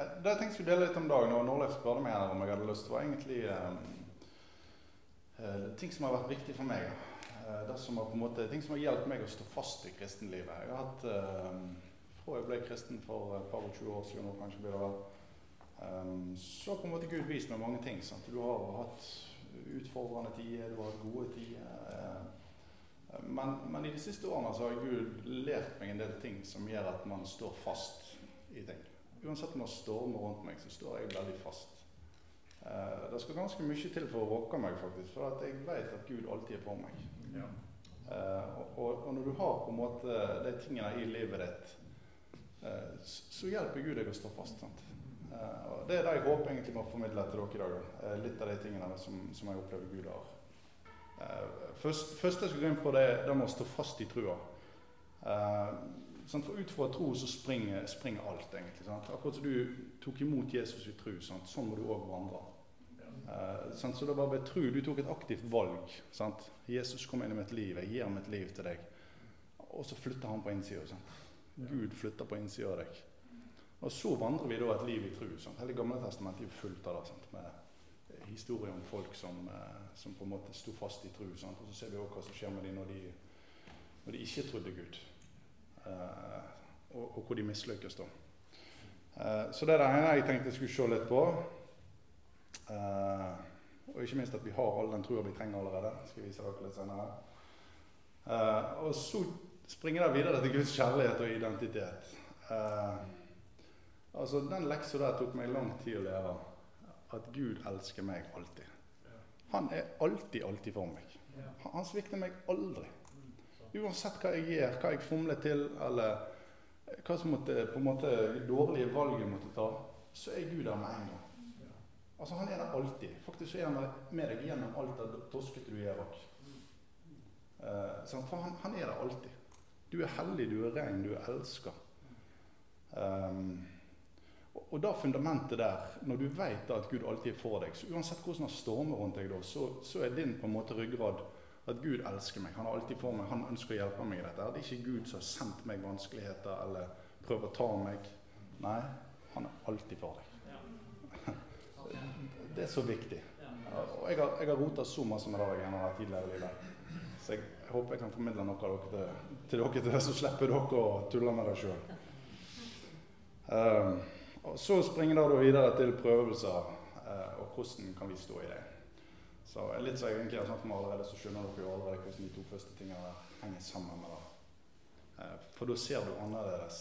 Det jeg tenkte jeg skulle dele litt om dagen, og Norleif spurte meg her om jeg hadde lyst, var egentlig ting som har vært viktig for meg. Det som har på en måte, ting som har hjulpet meg å stå fast i kristenlivet. Jeg har hatt, fra jeg ble kristen for et par og 20 år siden, og kanskje blir det vel, så på en måte Gud vist meg mange ting. Sant? Du har hatt utfordrende tider, du har hatt gode tider. Men i de siste årene så har Gud lært meg en del ting som gjør at man står fast i ting. Uansett om det stormer rundt meg, så står jeg veldig fast. Det skal ganske mye til for å råke meg faktisk, for at jeg vet at Gud alltid er for meg. Ja. Og når du har på en måte de tingene i livet ditt, så hjelper Gud deg å stå fast. Sant? Og det er det jeg håper egentlig må formidle til dere i dag. Litt av de tingene som jeg opplever Gud har. Først jeg skal gå inn på det med å stå fast i trua. For ut fra tro så springer alt egentlig. Sant? Akkurat som du tok imot Jesus i tro, sant? Sånn må du også vandre. Så det var ved tro, du tok et aktivt valg. Sant? Jesus kom inn i mitt liv, jeg gir mitt liv til deg. Og så flytter han på innsiden. Sant? Gud flytter på innsiden av deg. Og så vandrer vi da et liv i tro. Sant? Hele Gamle Testamentet er fullt av det, sant? Med historier om folk som på en måte stod fast i tro. Sant? Og så ser vi også hva som skjer med dem når de ikke trodde Gud. Og hvor de mislykkes da. Så det er det ene jeg tenkte jeg skulle se litt på. Og ikke minst at vi har all den troen vi trenger allerede. Skal jeg vise dere litt senere. Og så springer det videre til Guds kjærlighet og identitet. Altså den leksa der tok meg lang tid å lære. At Gud elsker meg alltid. Han er alltid for meg. Han svikter meg aldri. Uansett hva jeg gjør, hva jeg fomler til, eller hva som måtte, på en måte dårlige valg jeg måtte ta, så er Gud der med en gang. Altså han er der alltid. Faktisk så er han med deg gjennom alt det toskete du gjør også. For han er der alltid. Du er hellig, du er ren, du er elsket. Og da fundamentet der, når du vet at Gud alltid er for deg, så uansett hvordan han stormer rundt deg da, så er din på en måte ryggrad at Gud elsker meg. Han er alltid for meg, han ønsker å hjelpe meg i dette. Det er ikke Gud som har sendt meg vanskeligheter eller prøver å ta meg. Nei, han er alltid for deg. Det er så viktig. Og jeg har rotet så masse med det gjennom det tidligere i livet. Så jeg håper jeg kan formidle noe til dere så slipper dere å tulle med det selv. Og så springer det da videre til prøvelser, og hvordan kan vi stå i det. Så litt så jeg egentlig har snakket med allerede, så skjønner dere jo allerede hvordan de to første tingene henger sammen med det. For da ser du annerledes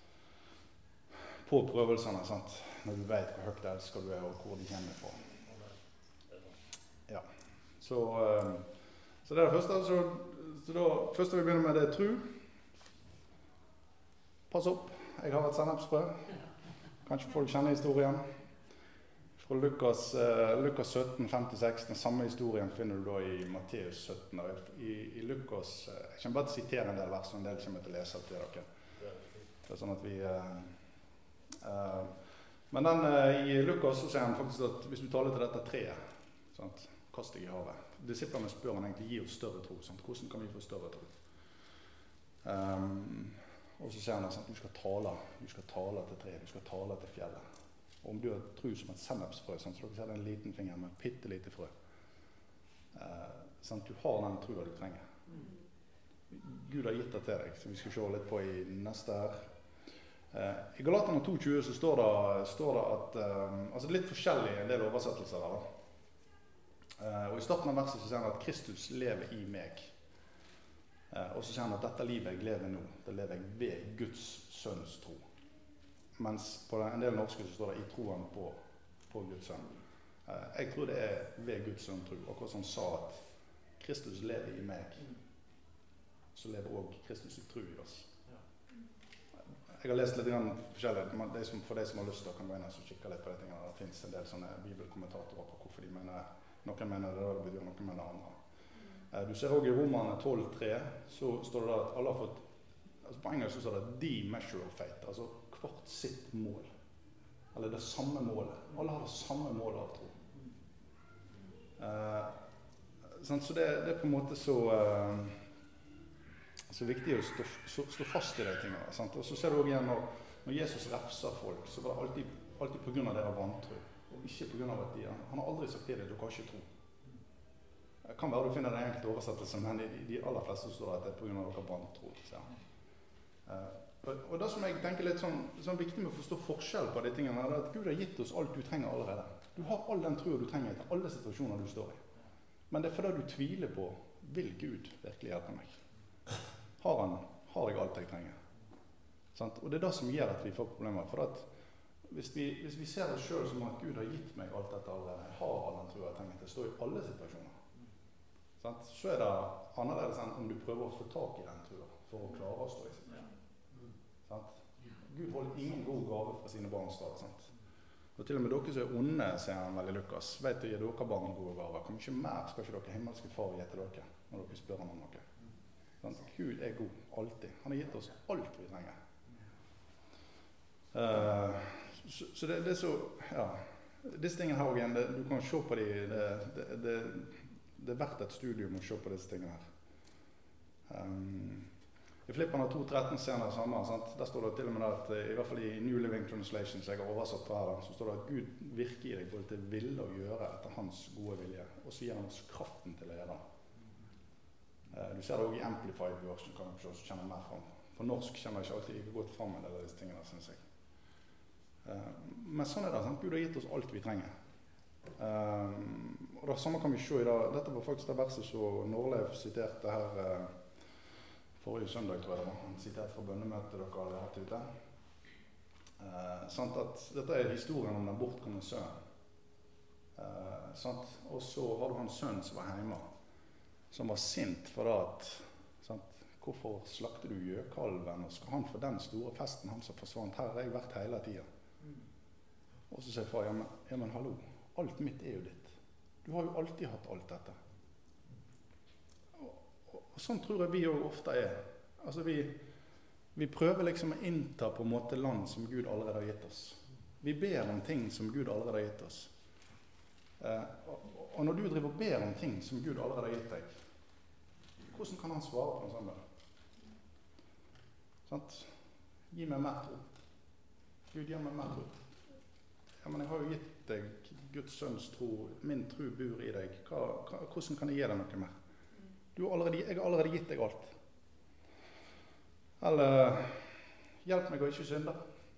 på prøvelsene, sant? Når du vet hvor høyt elsker du er, og hvor de kommer fra. Ja. Så det er det første. Så da, først vi begynner med det tro. Pass opp, jeg har et sennepsfrø. Kanskje folk kjenner historien. Fra Lukas 17, 5-6, den samme historien finner du da i Matteus 17. I Lukas, jeg kommer bare til å sitere en del vers, og en del kommer til å lese til dere. Det er sånn at vi... Men i Lukas så sier han faktisk at hvis du taler til dette treet, sant, kast deg i havet. Disiplene spør han egentlig, gi oss større tro. Sant? Hvordan kan vi få større tro? Og så sier han at du skal tale til treet, du skal tale til fjellet. Og om du har tro som et sennepsfrø, så dere ser en liten finger med pittelite frø. Du har den troen du trenger. Gud har gitt det til deg, så vi skal se litt på i neste her. I Galaterne 2,20 så står det at, altså litt forskjellig en del oversettelser der. Og i starten av verset så sier han at Kristus lever i meg. Og så sier han at dette livet jeg lever nå, det lever jeg ved Guds sønns tro. Mens på en del norske så står det i troen på Guds sønn. Jeg tror det er ved Guds sønn tro. Akkurat som han sa at Kristus lever i meg, så lever også Kristus i tro i oss. Jeg har lest litt forskjellig. For de som har lyst til å kan gå inn og kikke litt på det tingene. Det finnes en del sånne bibelkommentatorer på hvorfor de mener noen mener det, det betyr noen mener andre. Du ser også i Romerne 12,3 så står det at alle har fått, altså på engelsk så står det the measure of faith, altså hvert sitt mål. Eller det samme målet. Alle har det samme målet av tro. Så det er på en måte så viktig å stå fast i de tingene. Sant? Og så ser du også igjen når Jesus refser folk, så var det alltid alltid på grunn av deres vantro. Og ikke på grunn av at han har aldri sagt til deg, du kan ikke tro. Det kan være du finner den enkelte oversettelsen, men i de aller fleste står det at det er på grunn av deres vantro. Og det som jeg tenker litt sånn viktig med å forstå forskjell på de tingene, er at Gud har gitt oss alt du trenger allerede. Du har all den troen du trenger til alle situasjoner du står i. Men det er fordi du tviler på, vil Gud virkelig hjelpe meg? Har jeg alt jeg trenger? Og det er det som gjør at vi får problemer. For at hvis vi ser oss selv som at Gud har gitt meg alt dette allerede, jeg har all den troen jeg trenger til å stå i alle situasjoner, så er det annerledes enn om du prøver å få tak i den troen for å klare å stå i situasjonen. Gud holder ingen god gave fra sine barn stadig. Og til og med dere som er onde, sier han vel i Lukas, vet du, gir dere barn gode gaver. Hvor mye mer skal ikke dere himmelske far gi til dere når dere spør ham om noe? Gud er god, alltid. Han har gitt oss alt vi trenger. Så det er så, ja, disse tingene her igjen, du kan se på det er verdt et studium å se på disse tingene her. I Filipperne 2:13 ser det samme, sant? Der står det til og med at, i hvert fall i New Living Translation, som jeg har oversatt fra her, så står det at Gud virker i deg både til ville å gjøre etter hans gode vilje, og så gir han oss kraften til å gjøre det. Du ser det også i Amplified version, kan du se, kjenner mer fram. På norsk kjenner jeg ikke alltid ikke godt fram en del av disse tingene, synes jeg. Men sånn er det, sant? Gud har gitt oss alt vi trenger. Og det samme kan vi se i dag. Dette var faktisk det verset som Norleif siterte her forrige søndag, tror jeg det var. Han siterte fra bønnemøtet dere hadde hatt ute. Sant at dette er historien om den bortkomne sønnen. Og så har du han sønnen som var hjemme, som var sint for det at hvorfor slakter du gjøkalven, og skal han få den store festen, han som forsvant? Her har jeg vært hele tiden. Og så sier far, ja men hallo, alt mitt er jo ditt. Du har jo alltid hatt alt dette. Og sånn tror jeg vi også ofte er. Altså vi prøver liksom å innta på en måte land som Gud allerede har gitt oss. Vi ber om ting som Gud allerede har gitt oss. Og når du driver og ber om ting som Gud allerede har gitt deg, hvordan kan han svare på en sånn bønn? Gi meg mer tro. Gud, gi meg mer tro. Ja, men jeg har jo gitt deg Guds sønns tro. Min tro bor i deg. Hvordan kan jeg gi deg noe mer? Jeg har allerede gitt deg alt. Eller, hjelp meg å ikke synde.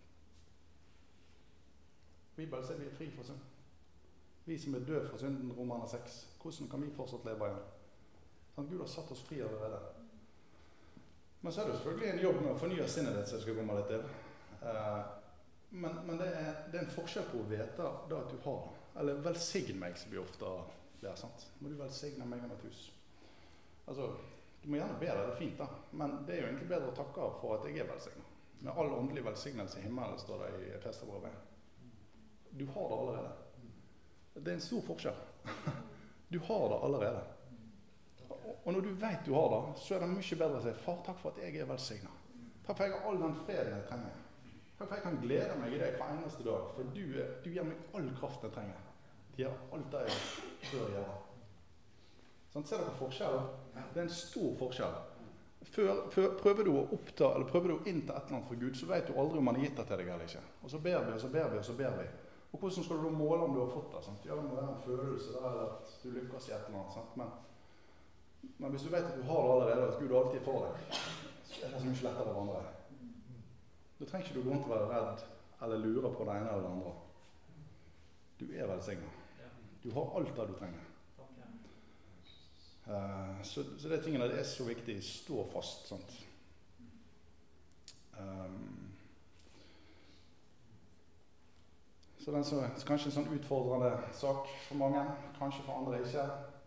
Bibelen sier vi er fri fra synd. Vi som er død fra synden, Romerne 6. Hvordan kan vi fortsatt leve igjen? Gud har satt oss fri allerede. Men så er det selvfølgelig en jobb med å fornye sinnet ditt, så jeg skal komme litt til. Men det er en forskjell på å vite da at du har det. Eller velsign meg, som vi ofte blir, sant? Må du velsigne meg om et hus? Altså, du må gjerne be det, det er fint da. Men det er jo egentlig bedre å takke for at jeg er velsignet. Med all åndelig velsignelse i himmelen, står det i Efeserbrevet. Du har det allerede. Det er en stor forskjell. Du har det allerede. Og når du vet du har det, så er det mye bedre å si, far, takk for at jeg er velsignet. Takk for at jeg har all den freden jeg trenger. Takk for at jeg kan glede meg i deg hver eneste dag, for du gir meg all kraft jeg trenger. De gjør alt det jeg bør gjøre. Sånn, ser dere forskjellen? Det er en stor forskjell. Prøver du å oppta, eller prøver du å innta et eller annet for Gud, så vet du aldri om han har gitt det til deg eller ikke. Og så ber vi, og så ber vi, og så ber vi. Og hvordan skal du da måle om du har fått det? Sant? Ja, det må være en følelse der, eller at du lykkes i et eller annet. Sant? Men hvis du vet at du har det allerede, at Gud alltid er for deg, så er det så mye lettere å vandre. Da trenger ikke du gå rundt og være redd, eller lure på det ene eller det andre. Du er velsignet. Du har alt det du trenger. Så det tingene det er så viktig, stå fast, sant? Så det er kanskje en sånn utfordrende sak for mange, kanskje for andre ikke.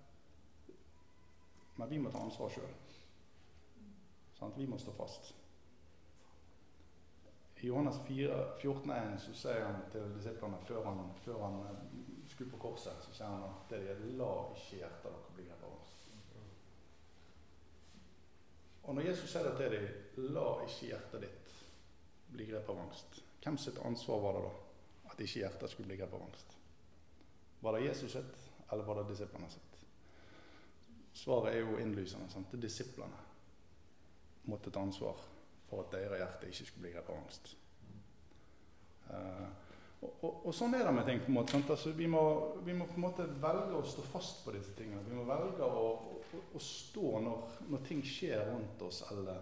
Men vi må ta ansvar selv. Sant? Vi må stå fast. I Johannes 14,1 så sier han til disiplene før han skulle på korset, så sier han at det er la ikke hjertet dere bli grepet av oss. Og når Jesus sier det til dem, la ikke hjertet ditt bli grepet av angst. Hvem sitt ansvar var det da? At ikke hjertet skulle bli grepet av angst. Var det Jesus sitt, eller var det disiplene sitt? Svaret er jo innlysende, sant? Det disiplene måtte ta ansvar for at deres hjerte ikke skulle bli grepet av angst. Og sånn det med ting på en måte. Sant? Altså, vi må på en måte velge å stå fast på disse tingene. Vi må velge å stå når ting skjer rundt oss, eller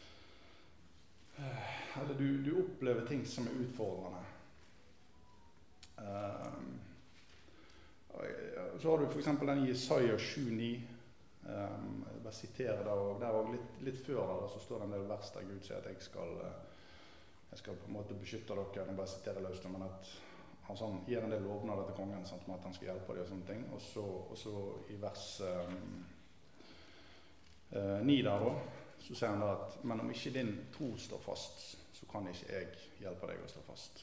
du opplever ting som utfordrende. Så har du for eksempel den i Jesaja 7,9. Jeg bare siterer det, og der var litt før der, så står det en del vers der Gud sier at jeg skal på en måte beskytte dere. Jeg bare siterer løst, men at han gir en del lovnader til kongen, sant, med at han skal hjelpe dem og sånne ting. Og så i vers 9 der da, så sier han da at men om ikke din tro står fast, så kan ikke jeg hjelpe deg å stå fast.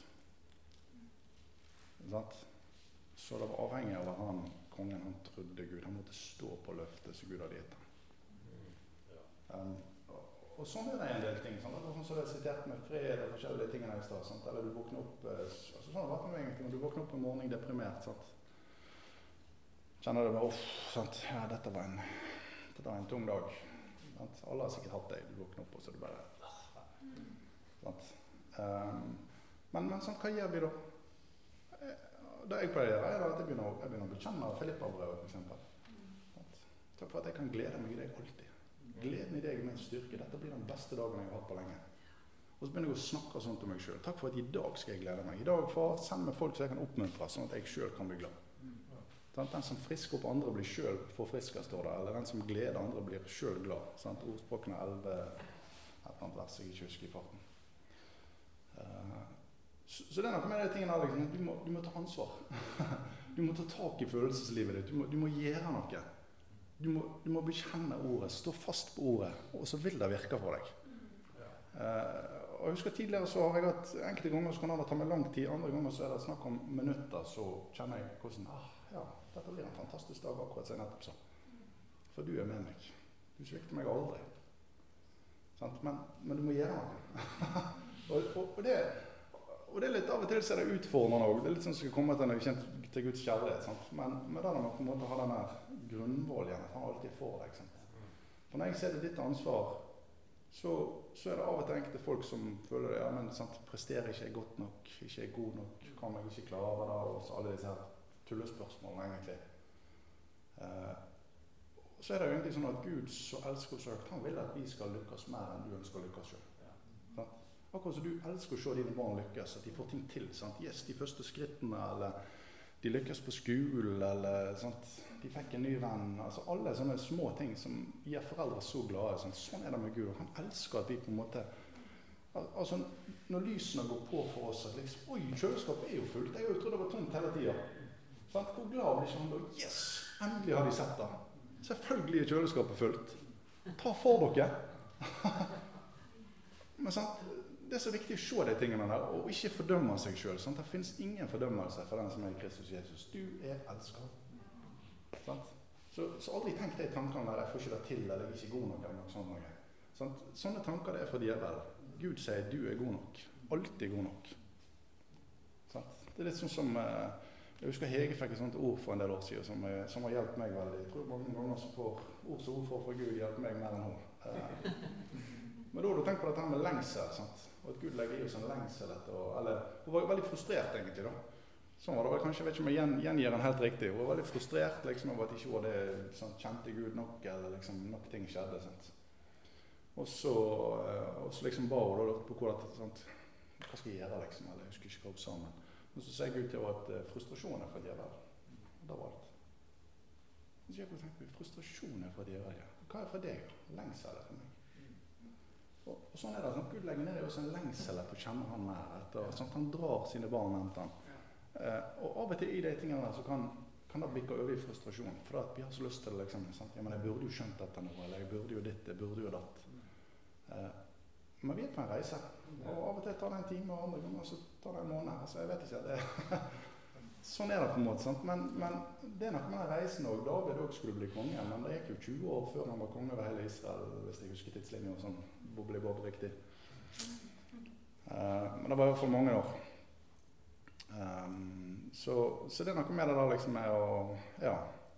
Sant? Så det var avhengig av at kongen han trodde Gud. Han måtte stå på løftet som Gud hadde gitt ham. Og sånn det en del ting. Sant? Sånn som det er sitert med fred og forskjellige tingene i stad. Sant? Eller du våkner opp altså sånn har det vært med egentlig. Når du våkner opp en morgen deprimert, sant? Kjenner du bare sant? Ja, dette var en tung dag. Sant? Alle har sikkert hatt det. Du våkner opp og så er det bare sant? Men sant, hva gjør vi da? Det jeg pleier å gjøre er at jeg begynner å bekjenne Filippa-brevet for eksempel. Takk for at jeg kan glede meg i deg alltid. Gleden i deg er min styrke. Dette blir den beste dagen jeg har hatt på lenge. Og så begynner jeg å snakke sånt om meg selv. Takk for at i dag skal jeg glede meg. I dag far, send meg folk som jeg kan oppmuntre, sånn at jeg selv kan bli glad. Den som frisker opp andre blir selv forfrisket, står det. Eller den som gleder andre blir selv glad. Sant? Ordspråkene 11, et eller annet vers jeg ikke husker i farten. Så det er noe med de tingene her, liksom. Du må ta ansvar. Du må ta tak i følelseslivet ditt. Du må gjøre noe. Du må bekjenne ordet, stå fast på ordet, og så vil det virke for deg. Og jeg husker tidligere så har jeg hatt enkelte ganger så kan det ta meg lang tid, andre ganger så er det snakk om minutter, så kjenner jeg hvordan, ja, dette blir en fantastisk dag akkurat som jeg nettopp sa. For du er med meg. Du svikter meg aldri. Sant? Men du må gjøre noe. og det er litt av og til så er det utfordrende også. Det er litt sånn som skal komme til Guds kjærlighet. Sant? Men det er man på en måte har den her grunnvoljen at han alltid får deg. Sant? For når jeg ser det ditt ansvar, så er det av og til enkelte folk som føler ja, men sant, presterer ikke godt nok, ikke er god nok, kan jeg ikke klare det, og så alle disse her tullespørsmålene egentlig. Så er det jo egentlig sånn at Gud så elsker oss høyt. Han vil at vi skal lykkes mer enn du ønsker å lykkes selv. Sant? Akkurat som du elsker å se dine barn lykkes, at de får ting til. Sant? Yes, de første skrittene, eller de lykkes på skolen, eller sant? De fikk en ny venn. Altså alle sånne små ting som gjør foreldre så glade. Sant? Sånn er det med Gud. Og han elsker at vi på en måte altså når lysene går på for oss, at liksom, oi, kjøleskapet er jo fullt. Jeg har jo trodd det var tomt hele tiden. Sant? Hvor glad blir ikke han da? Yes, endelig har de sett det. Selvfølgelig er kjøleskapet fullt. Ta for dere. Men sant? Det er så viktig å se de tingene der, og ikke fordømme seg selv. Sant? Det finnes ingen fordømmelse for den som er i Kristus Jesus. Du er elsket. Sant? Så aldri tenk de tankene der, jeg får ikke det til, eller jeg er ikke god nok, eller noe sånt noe. Sant? Sånne tanker det er for djevel. Gud sier du er god nok. Alltid god nok. Sant? Det er litt sånn som, jeg husker Hege fikk et sånt ord for en del år siden, som har hjulpet meg veldig. Jeg tror mange ganger så får ord som ord for fra Gud hjelpe meg mer enn hun. Men da har du tenkt på dette med lengsel, sant? Og at Gud legger i oss en lengsel etter, eller hun var veldig frustrert egentlig da. Sånn var det vel kanskje, jeg vet ikke om jeg gjengir den helt riktig. Hun var veldig frustrert liksom, over at ikke hun hadde sånn, kjente Gud nok, eller liksom nok ting skjedde. Sant? Og så liksom ba hun da på sant? Hva skal jeg gjøre liksom, eller jeg husker ikke hva hun sa, men så sier Gud til henne at frustrasjon er for djevel. Det var alt. Så jeg tenkte, frustrasjon er for djevel, ja. Hva er for deg? Lengsel er for meg. Og sånn er det, sånn, Gud legger ned i oss en lengsel etter å kjenne han mer, etter, sånn, han drar sine barn etter han. Og av og til i de tingene der så kan det bikke over i frustrasjon, for at vi har så lyst til det liksom, sant? Ja, men jeg burde jo skjønt dette nå, eller jeg burde jo ditt, jeg burde jo datt. Men vi er på en reise, og av og til tar det en time, og andre ganger så tar det en måned, altså jeg vet ikke, det sånn er det på en måte, sant? Men det er nok med den reisen også. David også skulle bli konge, men det gikk jo 20 år før han var konge over hele Israel, hvis jeg husker tidslinjen og sånn, boble riktig. Men det var i hvert fall mange år. Så det er noe med det der liksom med å, ja,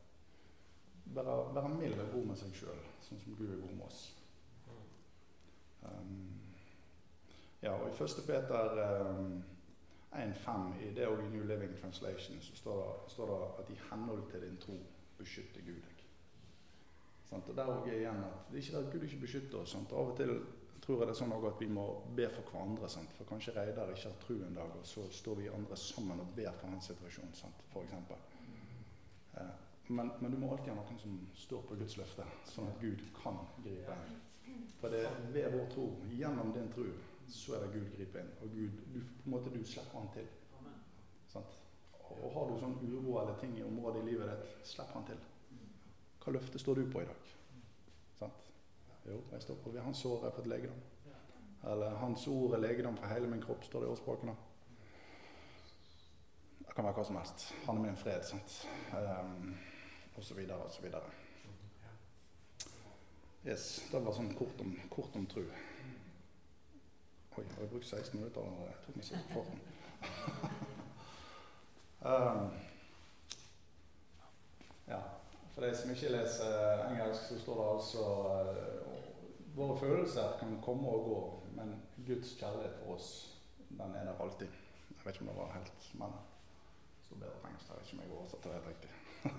være mild og god med seg selv, sånn som Gud er god med oss. Ja, og i 1. Peter 1,5 i det og i New Living Translation så står det at i henhold til din tro beskytter Gud deg. Sant? Og der også er igjen at det er ikke det at Gud ikke beskytter oss. Sant? Av og til tror jeg det er sånn at vi må be for hverandre. Sant? For kanskje Reidar ikke har tro en dag, og så står vi andre sammen og ber for hans situasjon, sant? For eksempel. Men du må alltid ha noen som står på Guds løfte, sånn at Gud kan gripe inn. For det er ved vår tro, gjennom din tro, så er det Gud griper inn. Og Gud, på en måte du slipper han til. Sant? Og har du sånn uro eller ting i området i livet ditt, slipp han til. Hva løfte står du på i dag? Sant? Jo, jeg står på ved hans år er for et legedom. Eller hans ord er legedom for hele min kropp, står det i årspaken da. Det kan være hva som helst. Han er min fred, sant? Og så videre, og så videre. Yes, det var sånn kort om tro. Oi, jeg har brukt 16 minutter, og jeg tok meg så for den. Ja, for de som ikke leser engelsk, så står det altså våre følelser kan komme og gå, men Guds kjærlighet for oss, den er der alltid. Jeg vet ikke om det var helt, men det står bedre på engelsk, det er ikke meg oversatt det helt riktig.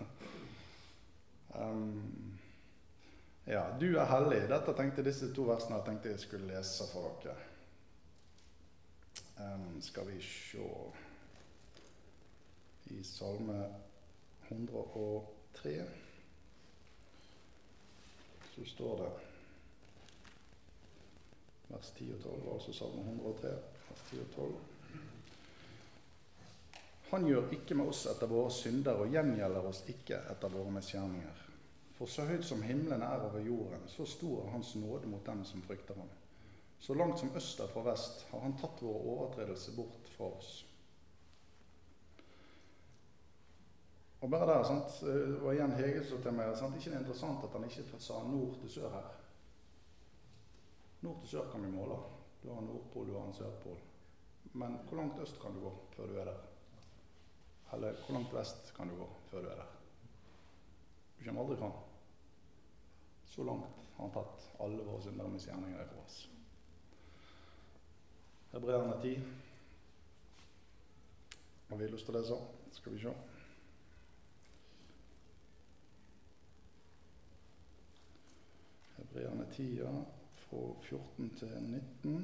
Ja, du er hellig. Dette tenkte disse 2 versene jeg tenkte jeg skulle lese for dere. Skal vi se i Salme 103 så står det vers 10 og 12, altså Salme 103 vers 10 og 12. Han gjør ikke med oss etter våre synder og gjengjelder oss ikke etter våre misgjerninger. For så høyt som himmelen er over jorden, så stor er hans nåde mot dem som frykter ham. Så langt som øster fra vest har han tatt våre overtredelser bort fra oss. Og bare der, sant, og igjen Hege så til meg, sant, ikke det er interessant at han ikke sa nord til sør her. Nord til sør kan vi måle. Du har en nordpol, du har en sørpol. Men hvor langt øst kan du gå før du er der? Eller hvor langt vest kan du gå før du er der? Du kommer aldri fram. Så langt har han tatt alle våre synder og misgjerninger for oss. Hebreerne 10. Har vi lyst til å lese? Skal vi se. Hebreerne 10, ja, fra 14 til 19.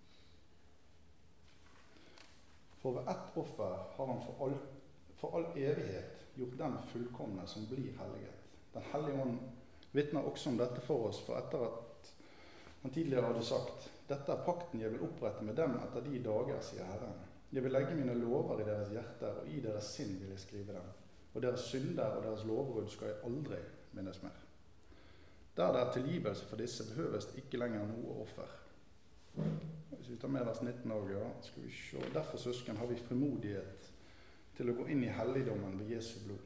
For ved ett offer har han for all evighet gjort den fullkomne som blir helliget. Den hellige ånd vitner også om dette for oss, for etter at han tidligere hadde sagt: dette er pakten jeg vil opprette med dem etter de dager, sier Herren. Jeg vil legge mine lover i deres hjerter, og i deres sinn vil jeg skrive dem. Og deres synder og deres lovbrudd skal jeg aldri minnes mer. Der det er tilgivelse for disse, behøves ikke lenger noe offer. Hvis vi tar med vers 19 også, ja, skal vi se. Derfor, søsken, har vi frimodighet til å gå inn i helligdommen ved Jesu blod.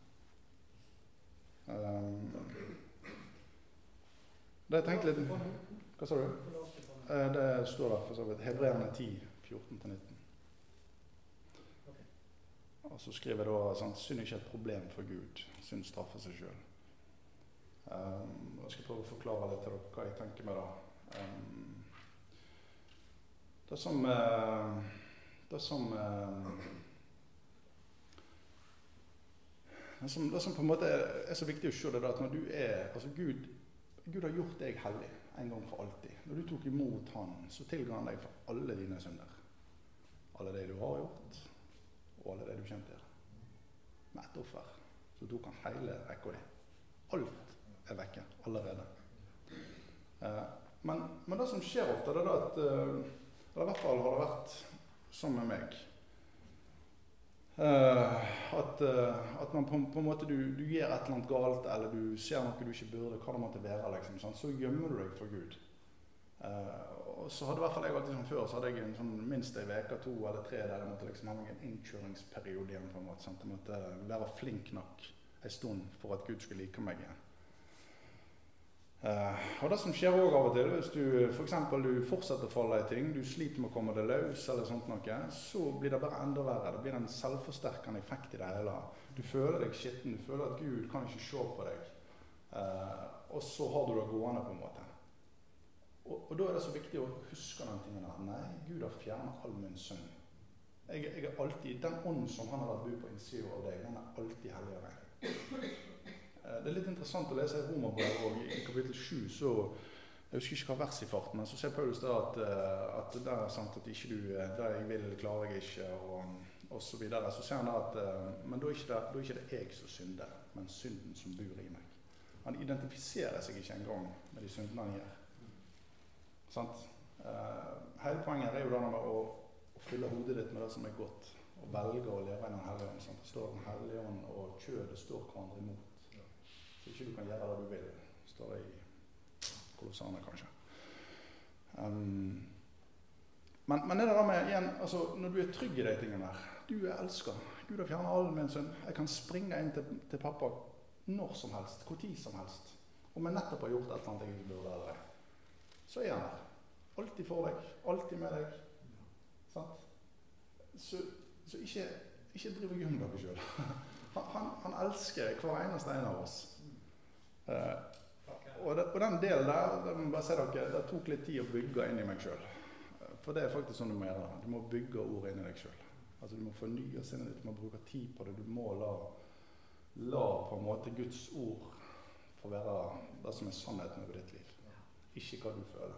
Det jeg tenkte litt... Hva sa du? Det står der for så vidt. Hebreerne 10, 14-19. Og så skriver jeg da sånn, synd er ikke et problem for Gud. Synd straffer seg selv. Jeg skal prøve å forklare litt til dere hva jeg tenker med da. Det som på en måte er så viktig å se det da, at når du er, altså Gud har gjort deg hellig en gang for alltid. Når du tok imot han, så tilga han deg for alle dine synder. Alle det du har gjort, og alle det du kommer til å gjøre. Med ett offer, så tok han hele rekka di. Alt er vekke, allerede. Men det som skjer ofte, det er da at, eller i hvert fall har det vært sånn med meg, at man på en måte, du gjør et eller annet galt, eller du ser noe du ikke burde, hva det måtte være, liksom, sånn, så gjemmer du deg for Gud. Og så hadde i hvert fall jeg alltid sånn før, så hadde jeg en sånn minst en veke, 2 eller 3, der jeg måtte liksom ha en innkjøringsperiode igjen på en måte, sant? Jeg måtte være flink nok en stund for at Gud skulle like meg igjen. Og det som skjer også av og til, hvis du for eksempel du fortsetter å falle i ting, du sliter med å komme deg løs eller sånt noe, så blir det bare enda verre. Det blir en selvforsterkende effekt i det hele. Du føler deg skitten, du føler at Gud kan ikke se på deg. Og så har du det gående på en måte. Og da er det så viktig å huske den tingen at nei, Gud har fjernet all min synd. Jeg er alltid, den ånd som han har vært bo på innsiden av deg, den er alltid hellig av meg. Det er litt interessant å lese i Romerbrevet, og i kapittel 7 så, jeg husker ikke hva vers i farten, men så ser Paulus da at det er sant at ikke du, det jeg vil klarer jeg ikke, og så videre. Så ser han da at, men da er ikke det jeg som synder, men synden som bor i meg. Han identifiserer seg ikke engang med de syndene han gjør. Sant? Hele poenget er jo da med å fylle hodet ditt med det som er godt, og velge å leve i den hellige ånd. Sant? Det står den hellige ånd og kjødet står hverandre imot. Så ikke du kan gjøre det du vil, står det i Kolossane kanskje. Men det der med, igjen, altså, når du er trygg i de tingene der, du er elsket. Gud har fjernet all min synd. Jeg kan springe inn til pappa når som helst, hvor tid som helst. Om jeg nettopp har gjort et eller annet jeg ikke burde eller så er han der. Alltid for deg, alltid med deg. Sant? Så ikke driv og gjemme deg selv. Han elsker hver eneste en av oss. Og den delen der, det må bare si dere, det tok litt tid å bygge inn i meg selv. For det er faktisk sånn du må gjøre det. Du må bygge ord inn i deg selv. Altså du må fornye sinnet ditt, du må bruke tid på det. Du må la på en måte Guds ord få være det som er sannheten over ditt liv. Ikke hva du føler.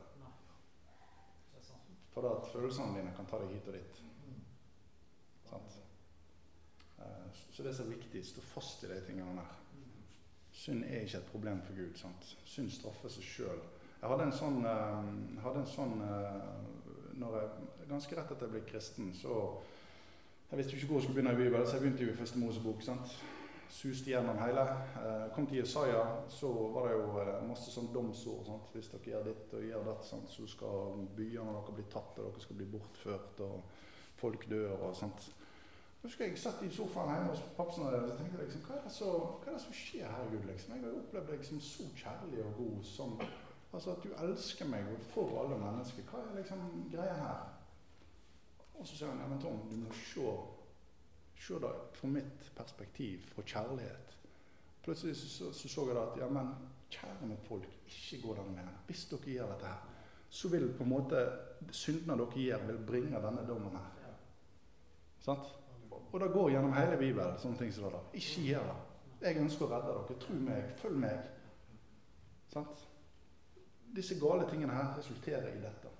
For at følelsene dine kan ta deg hit og dit. Sant? Så det er så viktig, stå fast i de tingene der. Synd er ikke et problem for Gud. Sant? Synd straffer seg selv. Jeg hadde en sånn ganske rett etter jeg ble kristen, så jeg visste ikke hvor jeg skulle begynne i Bibelen, så jeg begynte jo i første Mosebok, sant? Suste gjennom hele. Kom til Jesaja, så var det jo masse sånn domsord, sant? Hvis dere gjør ditt og gjør datt, sant? Så skal byene dere bli tatt, og dere skal bli bortført, og folk dør, og sånt. Så husker jeg satt i sofaen hjemme hos pappsen og så tenkte jeg liksom, hva er det som skjer her, Gud, liksom? Jeg har jo opplevd deg som så kjærlig og god, som, altså at du elsker meg for alle mennesker. Hva er liksom greien her? Og så sier han, ja, men Tom, du må se det fra mitt perspektiv, fra kjærlighet. Plutselig så jeg da at, ja, men kjære mot folk, ikke gå denne veien. Hvis dere gjør dette her, så vil på en måte syndene dere gjør, vil bringe denne dommen her. Sant? Og det går gjennom hele Bibelen, sånne ting som det da. Ikke gjør det. Jeg ønsker å redde dere, tro meg, følg meg. Sant? Disse gale tingene her resulterer i dette.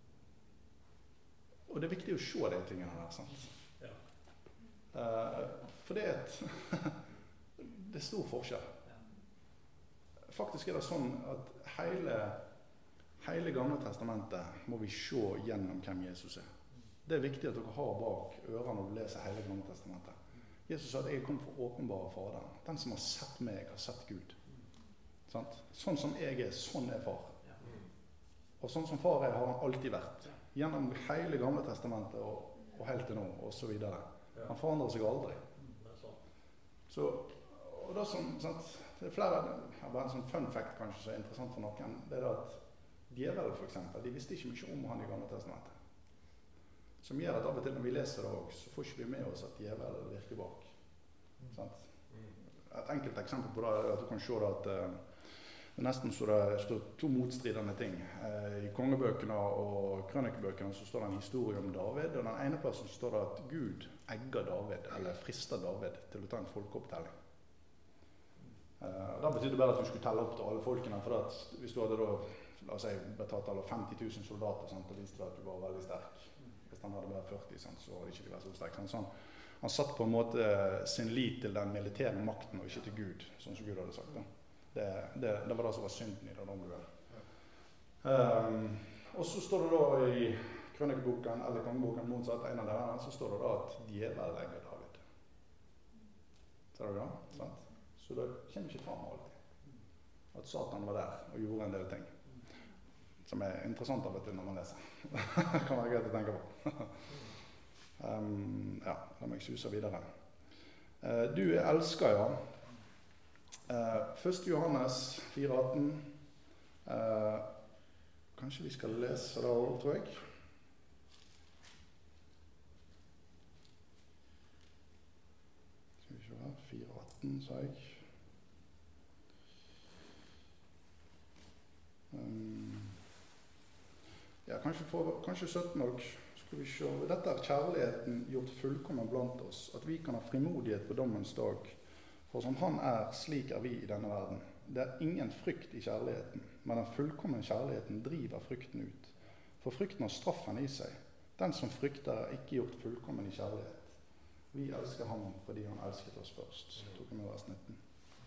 Og det er viktig å se de tingene der, sant? For det er stor forskjell. Faktisk er det sånn at hele Gamle testamentet må vi se gjennom hvem Jesus er. Det er viktig at dere har bak ørene når du leser hele Gamle testamentet. Jesus sa at jeg kom for å åpenbare Faderen. Den som har sett meg, har sett Gud. Sant? Sånn som jeg er, sånn er far. Og sånn som far er, har han alltid vært. Gjennom hele Gamle testamentet og helt til nå, og så videre. Han forandrer seg aldri. Så, og det som, sant, det er flere, bare en sånn fun fact kanskje som er interessant for noen, det er at djevelen for eksempel, de visste ikke mye om han i Gamle testamentet. Som gjør at av og til når vi leser det også, så får ikke vi med oss at djevelen virker bak. Sant? Et enkelt eksempel på det er at du kan se at det er nesten så det står to motstridende ting. I kongebøkene og krønikebøkene så står det en historie om David, og den ene plassen står det at Gud egger David, eller frister David til å ta en folkeopptelling. Det betydde bare at du skulle telle opp til alle folkene, for at hvis du hadde da, la oss si, betalt alle 50 000 soldater, sant, og viste at du var veldig sterk. Hvis han hadde bare 40, sant, så hadde ikke de vært så sterk. Sånn, han satt på en måte sin lit til den militære makten, og ikke til Gud, sånn som Gud hadde sagt. Da. Det var det som var synden i det området. Og så står det da i krønikeboken, eller kongeboken, motsatt en av denne, så står det da at djevelen egger David. Ser du det? Sant? Så det kommer ikke fram alltid. At Satan var der og gjorde en del ting. Som er interessant av og til når man leser. Det kan være greit å tenke på. Ja, la meg suse videre. Du elsker, ja. 1. Johannes 4,18. Kanskje vi skal lese det også, tror jeg. Skal vi se her. 4,18, sa jeg. Ja, kanskje 17 også, så Skal vi se. Dette er kjærligheten gjort fullkommen blant oss, at vi kan ha frimodighet på dommens dag. For som han er, slik er vi i denne verden. Det er ingen frykt i kjærligheten, men den fullkomne kjærligheten driver frykten ut. For frykten har straffen i seg. Den som frykter er ikke gjort fullkommen i kjærlighet. Vi elsker ham fordi han elsket oss først. Tok jeg med vers 19.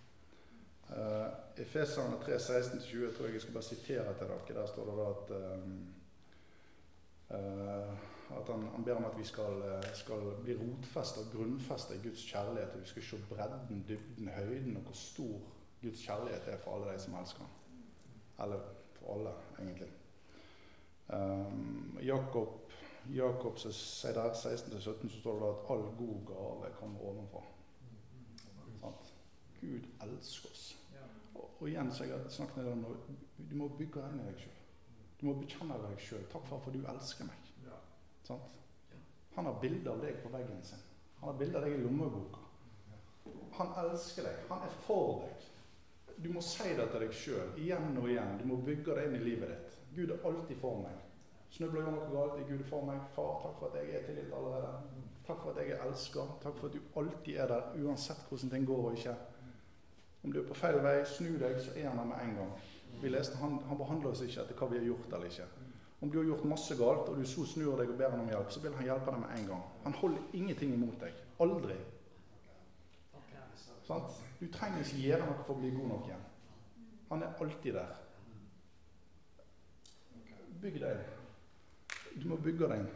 Efeserne 3, 16-20, tror jeg skal bare sitere til dere. Der står det da at han ber om at vi skal bli rotfestet og grunnfestet i Guds kjærlighet, og vi skal se bredden, dybden, høyden, og hvor stor Guds kjærlighet er for alle de som elsker ham. Eller for alle, egentlig. Jakob sier der 16-17, så står det da at all god gave kommer ovenfra. Sant? Gud elsker oss. Og igjen så jeg har snakket om det, du må bygge deg inn i deg selv. Du må bekjenne deg selv. Takk for du elsker meg. Sant? Han har bilder av deg på veggen sin. Han har bilder av deg i lommeboka. Han elsker deg. Han er for deg. Du må si det til deg selv, igjen og igjen. Du må bygge det inn i livet ditt. Gud er alltid for meg. Snubler jeg noe galt, er Gud for meg. Far, takk for at jeg er tilgitt allerede. Takk for at jeg er elsket. Takk for at du alltid er der, uansett hvordan ting går og ikke. Om du er på feil vei, snu deg, så er han der med en gang. Vi leste, han behandler oss ikke etter hva vi har gjort eller ikke. Om du har gjort masse galt, og du så snur deg og ber han om hjelp, så vil han hjelpe deg med en gang. Han holder ingenting imot deg. Aldri. Sant? Du trenger ikke gjøre noe for å bli god nok igjen. Han er alltid der. Bygg deg. Du må bygge deg.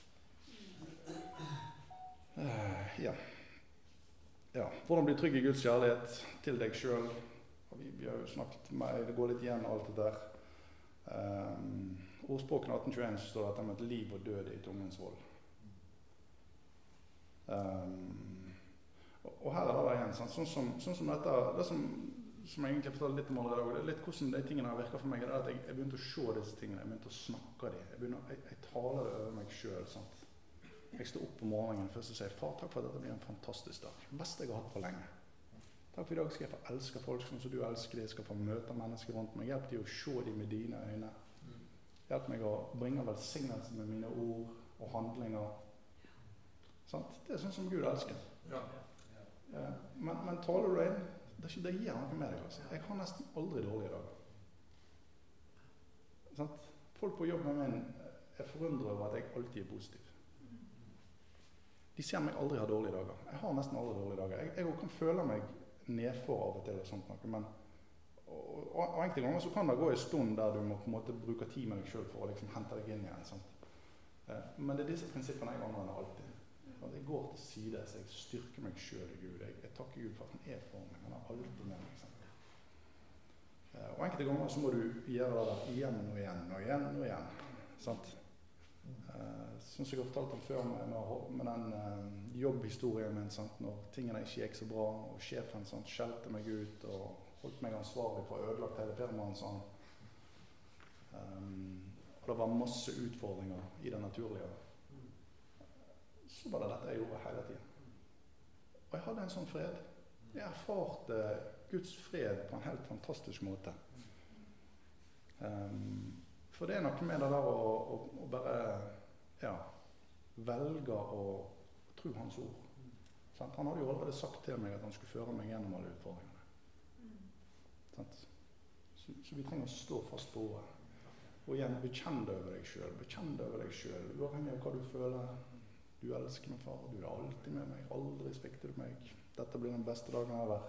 Ja. Hvordan bli trygg i Guds kjærlighet til deg selv. Vi har jo snakket med, det går litt igjen alt det der. Ordspråken 1821 står det at liv og død er i tungens vold. Og her er det igjen, sånn som dette, det som jeg egentlig fortalte litt om allerede, det er litt hvordan de tingene har virket for meg, det er at jeg begynte å se disse tingene, jeg begynte å snakke dem, jeg taler det over meg selv, sant? Jeg står opp om morgenen først og sier, far, takk for at dette blir en fantastisk dag, det beste jeg har hatt for lenge. Takk for i dag skal jeg få elske folk sånn som du elsker dem, jeg skal få møte mennesker rundt meg, hjelp til å se dem med dine øyne. Hjelp meg å bringe velsignelse med mine ord og handlinger. Sant? Det er sånn som Gud elsker. Men taler du inn, det gir noe med deg. Altså. Jeg har nesten aldri dårlige dager. Sant? Folk på jobben min er forundret over at jeg alltid er positiv. De ser meg aldri ha dårlige dager. Jeg har nesten aldri dårlige dager. Jeg kan føle meg nedfor av og til og sånt noe, men og enkelte ganger så kan det gå en stund der du må på en måte bruke tid med deg selv for å liksom hente deg inn igjen. Sant? Men det er disse prinsippene jeg anvender alltid. At jeg går til side, så jeg styrker meg selv i Gud. Jeg takker Gud for at han er for meg. Han er alltid med meg. Sant? Og enkelte ganger så må du gjøre det der igjen og igjen og igjen og igjen. Sant? Som jeg har fortalt om før med den jobbhistorien min, sant? Når tingene ikke gikk så bra, og sjefen sant? Skjelte meg ut og holdt meg ansvarlig for å ødelagt hele firmaet, sånn. Og det var masse utfordringer i det naturlige. Så var det dette jeg gjorde hele tiden. Og jeg hadde en sånn fred. Jeg erfarte Guds fred på en helt fantastisk måte. For det er noe med det der å bare velge å tro hans ord. Sant? Han hadde jo allerede sagt til meg at han skulle føre meg gjennom alle utfordringene. Så vi trenger å stå fast på ordet. Og igjen, bekjenn det over deg selv. Bekjenn det over deg selv. Uavhengig av hva du føler. Du elsker meg, far. Du er alltid med meg. Aldri svikter du meg. Dette blir den beste dagen ever.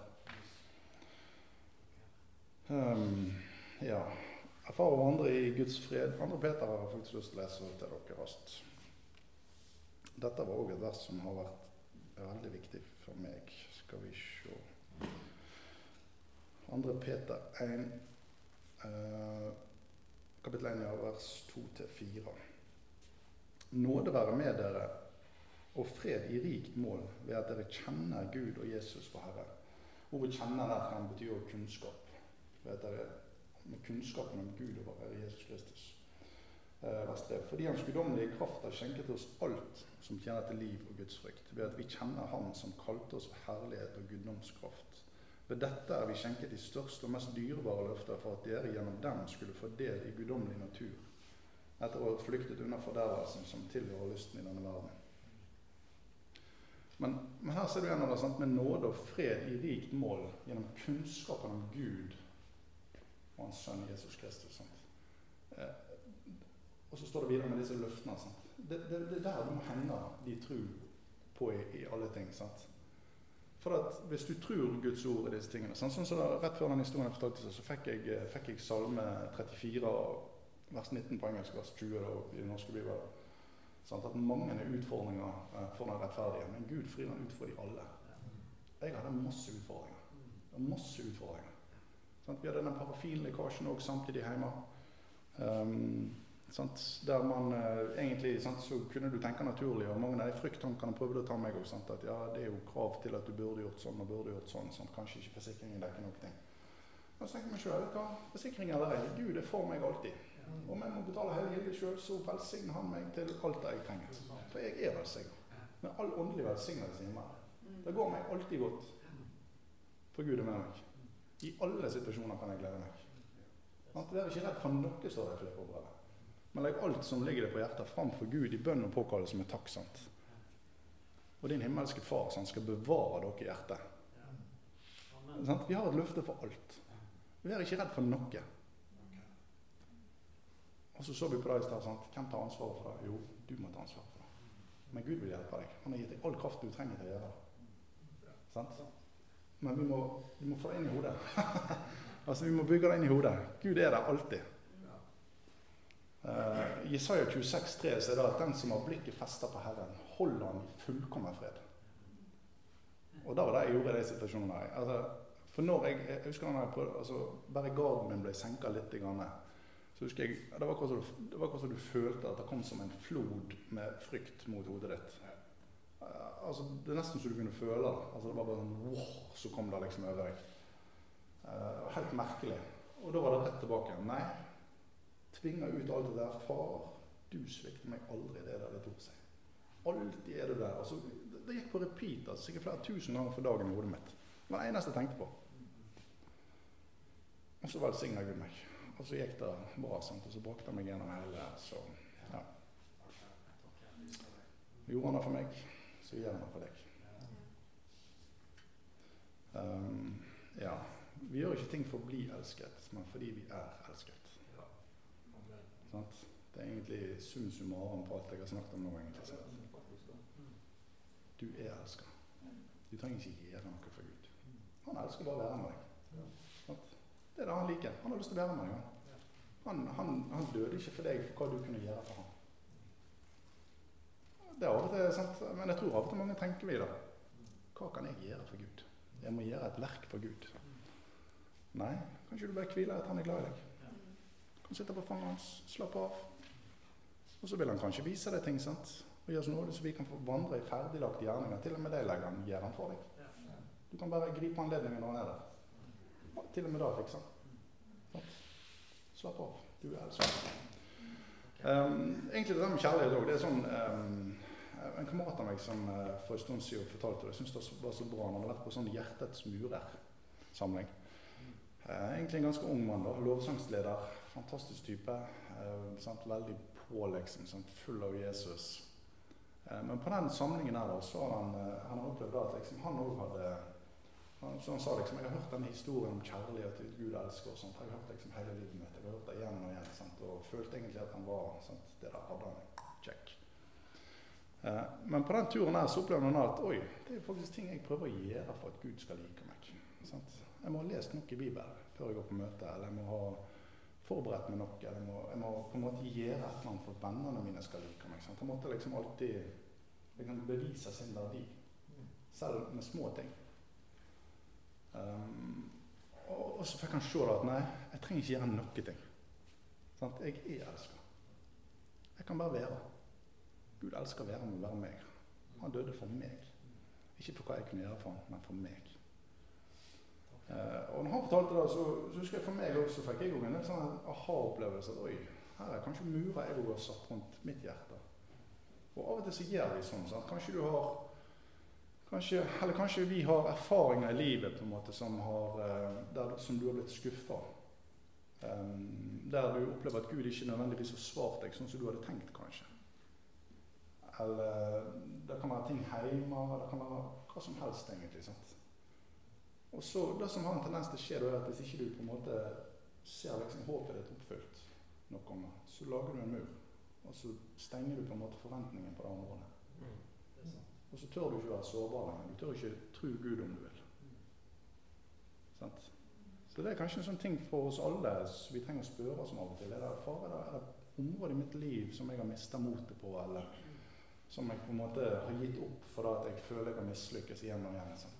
Erfare hverandre i Guds fred. 2. Peter har faktisk lyst til å lese til dere raskt. Dette var også et vers som har vært veldig viktig for meg. Skal vi se. 2. Peter 1, kapittel 1, vers 2-4. Nåde være med dere, og fred i rikt mål, ved at dere kjenner Gud og Jesus for Herre. Ordet kjenner der kan bety også kunnskap. Ved at dere med kunnskapen om Gud og Herre Jesus Kristus. Vers 3. Fordi hans guddommelige kraft har skjenket oss alt som tjener til liv og Guds frykt, ved at vi kjenner Han som kalte oss herlighet og guddomskraft. Ved dette er vi skjenket de største og mest dyrebare løfter for at dere gjennom dem skulle få del i guddommelig natur. etter å ha flyktet unna fordervelsen som tilhører lysten i denne verden. Men her ser du igjen det, sant? Med nåde og fred i rikt mål gjennom kunnskapen om Gud og hans sønn Jesus Kristus. Sant? Og så står det videre med disse løftene. Sant? Det er der du må henge de tro på i alle ting. Sant? For at hvis du tror Guds ord i disse tingene, sånn som så rett før den historien jeg fortalte seg, så fikk jeg Salme 34, vers 19 på engelsk, vers 20 da, i den norske bibelen. Sånn at mange er utfordringer for den rettferdige, men Gud frir den ut for de alle. Jeg hadde masse utfordringer. Sånn, vi hadde den parafinlekkasjen også samtidig hjemme. Der man egentlig, så kunne du tenke naturlig, og mange av de frykttankene prøvde å ta meg også, at ja, det er jo krav til at du burde gjort sånn og burde gjort sånn, kanskje ikke forsikringen dekker noen ting. Og så tenker jeg meg selv, hva forsikring eller ei? Gud er for meg alltid. Om jeg må betale hele gildet selv, så velsigner han meg til alt det jeg trenger. For jeg er velsignet. Med all åndelig velsignelse i himmelen. Det går meg alltid godt. For Gud er med meg. I alle situasjoner kan jeg glede meg. Jeg er ikke redd for noe, står det i Filipperbrevet. Men legg alt som ligger deg på hjertet fram for Gud i bønn og påkallelse med takk, sant? Og din himmelske far, han skal bevare dere i hjertet. Sant? Vi har et løfte for alt. Vi er ikke redd for noe. Og så vi på det i sted, sant? Hvem tar ansvaret for det? Jo, du må ta ansvaret for det. Men Gud vil hjelpe deg. Han har gitt deg all kraft du trenger til å gjøre det. Sant? Men vi må få det inn i hodet. Vi må bygge det inn i hodet. Gud er der alltid. I Jesaja 26,3 så er det at den som har blikket festet på Herren, holder han i fullkommen fred. Og da var det jeg gjorde i de situasjonene her. For når jeg husker når jeg prøvde, bare garden min ble senket litt, så husker jeg, det var akkurat som du følte at det kom som en flod med frykt mot hodet ditt. Det er nesten så du kunne føle det. Det var bare sånn, wow, så kom det liksom over deg. Helt merkelig. Og da var det rett tilbake. Nei, tvinger ut alt det der. Far, du svikter meg aldri, det der det tok seg. Alltid er du der. Det gikk på repeat, sikkert flere tusen ganger for dagen i hodet mitt. Det var det eneste jeg tenkte på. Og så velsignet Gud meg. Og så gikk det bra, sant? Og så brakte han meg gjennom hele, så ja. Gjorde han det for meg, så gjør han det for deg. Ja, vi gjør ikke ting for å bli elsket, men fordi vi er elsket. Sant? Det er egentlig sum summarum på alt jeg har snakket om nå, egentlig. Sant? Du er elsket. Du trenger ikke gjøre noe for Gud. Han elsker bare å være med deg. Det er det han liker. Han har lyst til å være med deg. Han døde ikke for deg for hva du kunne gjøre for ham. Det er av og til, sant? Men jeg tror av og til mange tenker vi da. Hva kan jeg gjøre for Gud? Jeg må gjøre et verk for Gud. Nei, kanskje du bare hviler at han er glad i deg. Du kan sitte på fanget hans, slappe av. Og så vil han kanskje vise deg ting, sant? Og gjøre sånn så vi kan få vandre i ferdiglagte gjerninger. Til og med det legger han, gjør han for deg. Du kan bare gripe anledningen når han er der. Til og med da, ikke sant? Slapp av, du er elsket. Egentlig det der med kjærlighet også, det er sånn, en kamerat av meg som for en stund siden fortalte det, jeg synes det var så bra, han hadde vært på sånn hjertets murer-samling. Egentlig en ganske ung mann da, lovsangsleder, fantastisk type, sant? Veldig på liksom, sant? Full av Jesus. Men på den samlingen her da, så har han opplevd at liksom, han også hadde. Så han sa liksom, jeg har hørt denne historien om kjærlighet til Gud elsker og sånt. Jeg har hørt liksom hele livet mitt. Jeg har hørt det igjen og igjen, sant? Og følte egentlig at han var, sant? Det der hadde han, check. Men på den turen her så opplevde han at, oi, det er faktisk ting jeg prøver å gjøre for at Gud skal like meg. Sant? Jeg må ha lest nok i Bibelen før jeg går på møte, eller jeg må ha forberedt meg nok, eller jeg må på en måte gjøre et eller annet for at vennerne mine skal like meg. Sant? Han måtte liksom alltid bevise sin verdi, selv med små ting. Og så fikk han se at nei, jeg trenger ikke gjøre noe ting. Sant? Jeg er elsket. Jeg kan bare være. Gud elsker å være meg. Han døde for meg. Ikke for hva jeg kunne gjøre for ham, men for meg. Og når han fortalte det, så husker jeg for meg også, fikk jeg også en sånn aha-opplevelse at oi, her er kanskje murer jeg har satt rundt mitt hjerte. Og av og til så gjør vi sånn, sant? Kanskje vi har erfaringer i livet på en måte som du har blitt skuffet. Der du opplever at Gud ikke nødvendigvis har svart deg sånn som du hadde tenkt, kanskje. Eller det kan være ting hjemme, det kan være hva som helst, egentlig. Sant? Og så, det som har en tendens til å skje, er at hvis ikke du på en måte ser liksom håpet ditt oppfylt noen ganger, så lager du en mur, og så stenger du på en måte forventningen på det området. Og så tør du ikke være sårbar lenger. Du tør ikke tro Gud om du vil. Sant? Så det er kanskje en sånn ting for oss alle som vi trenger å spørre oss om av og til. Er det områder i mitt liv som jeg har mistet motet på, eller som jeg på en måte har gitt opp for at jeg føler jeg har mislykkes igjen og igjen? Sant?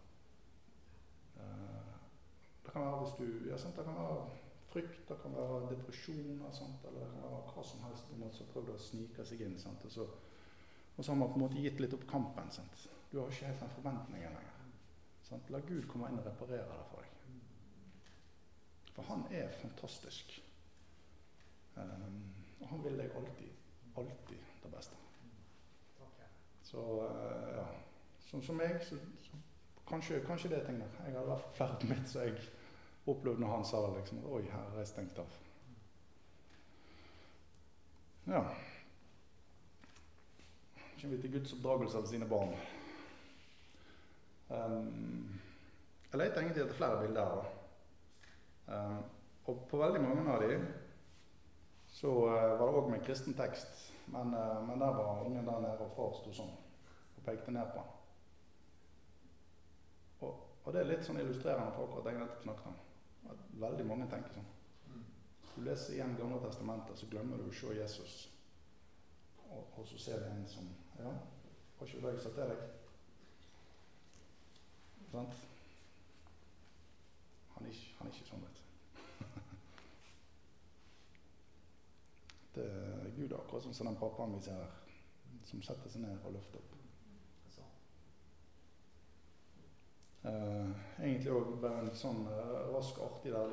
Det kan være hvis du, det kan være frykt, det kan være depresjoner, sant? Eller det kan være hva som helst på en måte som prøvde å snike seg inn. Sant? Og så har man på en måte gitt litt opp kampen. Sant? Du har ikke helt den forventningen lenger. Sant? La Gud komme inn og reparere det for deg. For han er fantastisk. Og han vil deg alltid det beste. Så ja, sånn som meg, så kanskje det er ting der. Jeg hadde vært fært mitt, så jeg opplevde når han sa det liksom, oi, her er jeg stengt av. Ja. Kjenner vi til Guds oppdragelse av sine barn. Jeg leter egentlig etter flere bilder her da. Og på veldig mange av de så var det også med kristen tekst, men der var ungen der nede og far stod sånn og pekte ned på han. Og det er litt sånn illustrerende på akkurat det jeg nettopp snakket om, at veldig mange tenker sånn. Du leser igjen Gamle Testamentet, så glemmer du å se Jesus, og så ser du en som, ja, har ikke det jeg sa til deg? Sant? Han er ikke sånn, vet du. Det er Gud akkurat som den pappaen vi ser her, som setter seg ned og løfter opp. Egentlig også bare en sånn rask artig der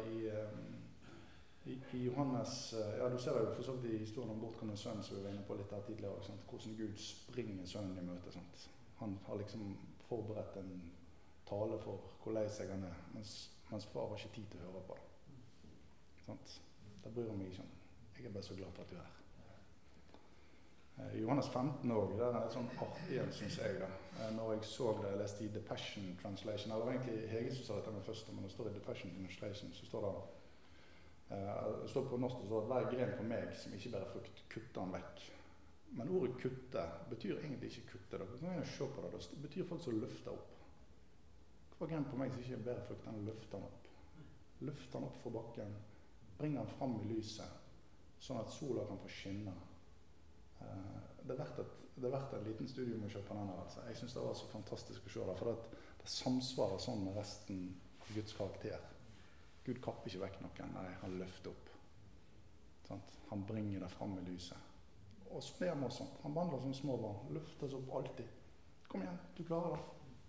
i Johannes, ja du ser jo for så vidt i historien om bortkomne sønn som vi var inne på litt her tidligere, sant? Hvordan Gud springer sønnen i møte. Sant? Han har liksom forberedt en tale for hvor lei seg han er, mens far har ikke tid til å høre på det. Sant? Det bryr meg ikke om. Jeg er bare så glad for at du er her. Johannes 15 også, det er et sånn artig en, synes jeg da. Når jeg så det, jeg leste i The Passion Translation, eller egentlig Hege som sa dette med første, men det står i The Passion Translation, så står det står på norsk, det står at hver gren på meg som ikke bærer frukt, kutter han vekk. Men ordet kutte betyr egentlig ikke kutte. Da kan jeg se på det, det betyr faktisk å løfte opp. Hver gren på meg som ikke bærer frukt, han løfter han opp. Løfter han opp for bakken, bringer han fram i lyset, sånn at sola kan få skinne. Det er verdt en liten studium å se på denne. Altså. Jeg synes det var så fantastisk å se det, for det samsvarer sånn med resten av Guds karakter. Gud kapper ikke vekk noen, nei, han løfter opp. Sant? Han bringer det fram i lyset. Og så blir han også sånn. Han vandrer som små barn, løfter seg opp alltid. Kom igjen, du klarer det.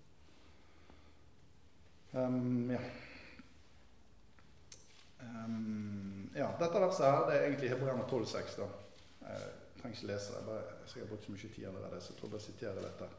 Ja, dette verset her, det er egentlig Hebreerne 12,6 da. Jeg trenger ikke lese det, jeg har brukt så mye tid allerede, så jeg tror bare sitere dette.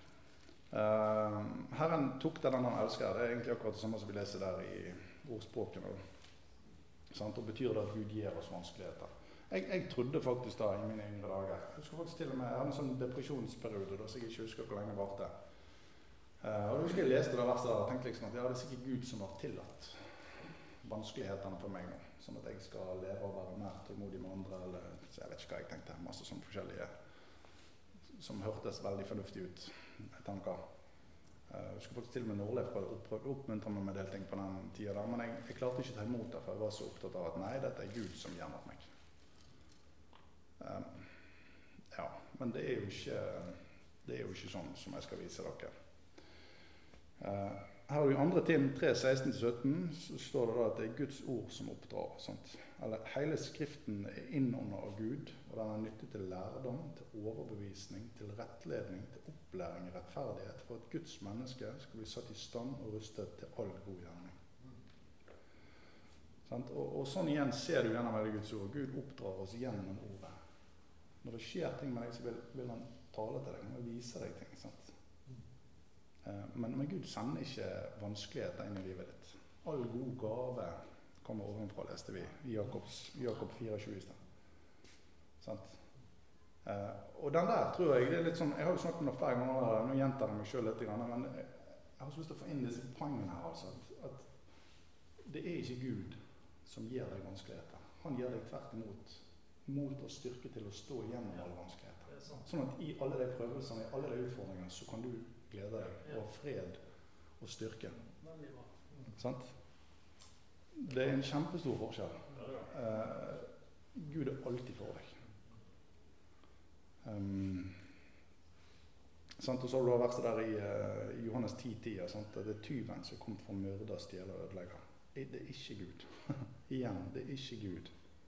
Herren tok det den han elsker, det er egentlig akkurat det samme som vi leser der i ordspråkene. Sant? Og betyr det at Gud gir oss vanskeligheter. Jeg trodde faktisk da i mine yngre dager, jeg husker faktisk til og med, jeg hadde en sånn depresjonsperiode da, så jeg ikke husker hvor lenge det varte. Og da husker jeg leste det verset der og tenkte liksom at ja, det er sikkert Gud som har tillatt vanskelighetene for meg nå, sånn at jeg skal leve og være mer tålmodig med andre, eller så jeg vet ikke hva jeg tenkte, masse sånn forskjellige som hørtes veldig fornuftig ut, tanker. Jeg husker faktisk til og med Norleif prøvde å oppmuntre meg med del ting på den tiden der, men jeg klarte ikke å ta imot det, for jeg var så opptatt av at nei, dette er Gud som gjør meg. Ja, men det er jo ikke sånn som jeg skal vise dere. Her i 2. Tim 3:16-17 så står det da at det er Guds ord som oppdrar. Sant? Eller hele skriften er innåndet av Gud, og den er nyttig til lærdom, til overbevisning, til rettledning, til opplæring i rettferdighet, for at Guds menneske skal bli satt i stand og rustet til all god gjerning. Sant? Og sånn igjen ser du gjennom Guds ord. Gud oppdrar oss gjennom ordet. Når det skjer ting med deg, så vil han tale til deg, han vil vise deg ting. Sant? Men Gud sender ikke vanskeligheter inn i livet ditt. All god gave kommer ovenfra, leste vi i Jakob 4,20 i sted. Sant? Og den der tror jeg, det er litt sånn, jeg har jo snakket om det flere ganger, nå gjentar jeg meg selv litt, men jeg har så lyst til å få inn disse poengene her, altså, at det er ikke Gud som gir deg vanskeligheter. Han gir deg tvert imot mot og styrke til å stå gjennom alle vanskeligheter. Sånn at i alle de prøvelsene, i alle de utfordringene, så kan du glede deg og fred og styrke. Sant? Det er en kjempestor forskjell. Gud er alltid for deg. Sant? Og så har du verset der i Johannes 10:10, sant? Det er tyven som kom for å myrde, stjele og ødelegge. Det er ikke Gud. Igjen, det er ikke Gud.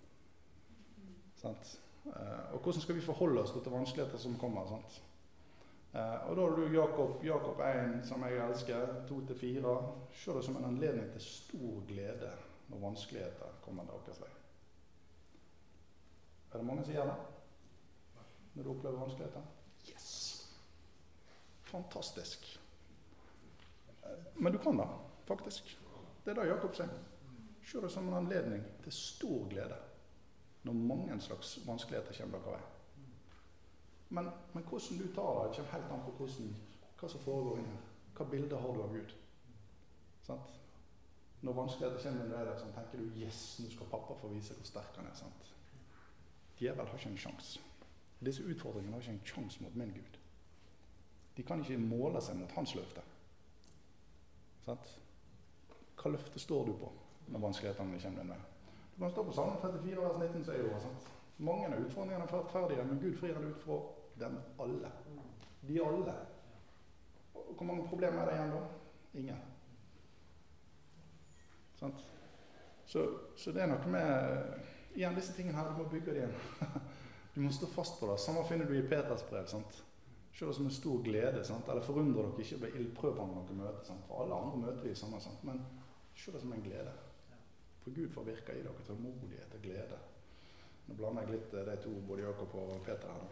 Sant? Og hvordan skal vi forholde oss til vanskeligheter som kommer? Sant? Og da har du Jakob 1, som jeg elsker, 2-4. Se det som en anledning til stor glede når vanskeligheter kommer deres vei. Er det mange som gjør det? Når du opplever vanskeligheter? Yes! Fantastisk. Men du kan da, faktisk. Det er det Jakob sier. Se det som en anledning til stor glede når mange slags vanskeligheter kommer dere vei. Men hvordan du tar det, kommer helt an på hva som foregår inn her. Hva bilder har du av Gud? Sant? Når vanskeligheter kommer inn der, så tenker du, yes, nå skal pappa få vise hvor sterk han er. Sant? Djevel har ikke en sjans. Disse utfordringene har ikke en sjans mot min Gud. De kan ikke måle seg mot hans løfte. Sant? Hva løfte står du på når vanskelighetene kommer inn der? Du kan stå på Salme 34, vers 19, så er det jo sant. Mange av utfordringene er ferdige, men Gud frir det ut fra dem alle. De alle. Og hvor mange problemer er det igjen da? Ingen. Sant? Så det er noe med, igjen disse tingene her, du må bygge det igjen. Du må stå fast på det. Samme finner du i Peters brev, sant? Se det som en stor glede, sant? Eller forundrer dere ikke ved ildprøvene dere møter, sant? For alle andre møter vi sammen, sant? Men se det som en glede. For Gud får virke i dere til modighet og glede. Nå blander jeg litt de to, både Jakob og Peter her.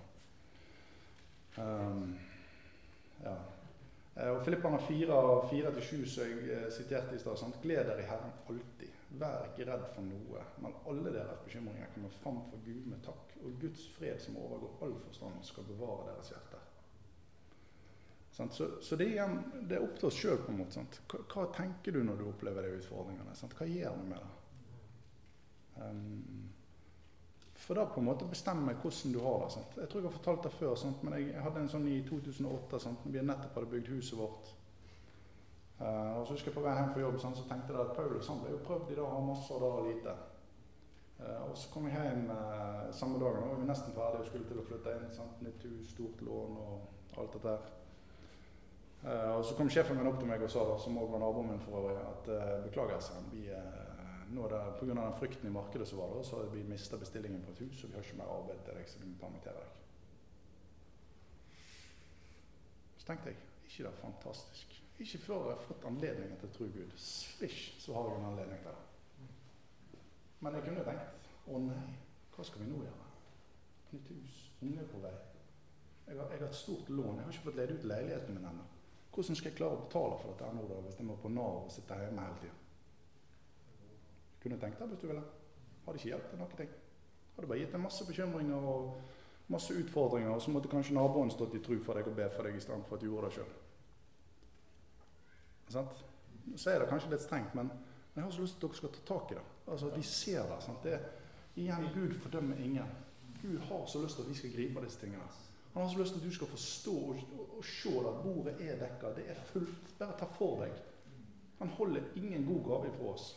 Ja. Og Filipperne 4-7, så jeg siterte i stad, sant? Gled dere i Herren alltid. Vær ikke redd for noe, men alle deres bekymringer kommer fram for Gud med takk, og Guds fred som overgår all forstand skal bevare deres hjerter. Så det er opp til oss selv på en måte. Sant? Hva tenker du når du opplever de utfordringene? Sant? Hva gjør du med det? For da på en måte bestemmer jeg hvordan du har det. Sant? Jeg tror jeg har fortalt det før, sant? Men jeg hadde en sånn i 2008, sant? Vi nettopp hadde bygd huset vårt. Og så husker jeg på vei hjem fra jobb, sant? Så tenkte jeg at Paulus ble jo prøvd i dag å ha masse og da lite. Og så kom jeg hjem samme dagen, og vi var nesten ferdig og skulle til å flytte inn. Sant? Nytt hus, stort lån og alt dette her. Og så kom sjefen min opp til meg og sa, som også var naboen min for øvrig, at beklager seg, nå er det på grunn av den frykten i markedet som var det, så har vi mistet bestillingen på et hus, og vi har ikke mer arbeid til deg, så vi må permittere deg. Så tenkte jeg, ikke det er fantastisk. Ikke før jeg har fått anledningen til å tro Gud. Svisj, så har jeg en anledning til det. Men jeg kunne tenkt, nei, hva skal vi nå gjøre? Nytt hus, unge på vei. Jeg har et stort lån, jeg har ikke fått ledet ut leiligheten min ennå. Hvordan skal jeg klare å betale for dette nå da, hvis jeg må på Nav og sitte hjemme hele tiden? Kunne tenkt det hvis du ville. Hadde ikke hjulpet noe ting. Hadde bare gitt deg masse bekymringer og masse utfordringer, og så måtte kanskje naboen stått i tro for deg og be for deg i stedet for at du gjorde det selv. Sant? Så er det kanskje litt strengt, men jeg har så lyst til at dere skal ta tak i det. Altså, vi ser det. Sant? Det igjen, Gud fordømmer ingen. Gud har så lyst til at vi skal gripe disse tingene. Han har så lyst til at du skal forstå og se at bordet er dekket. Det er fullt. Bare ta for deg. Han holder ingen god gave fra oss.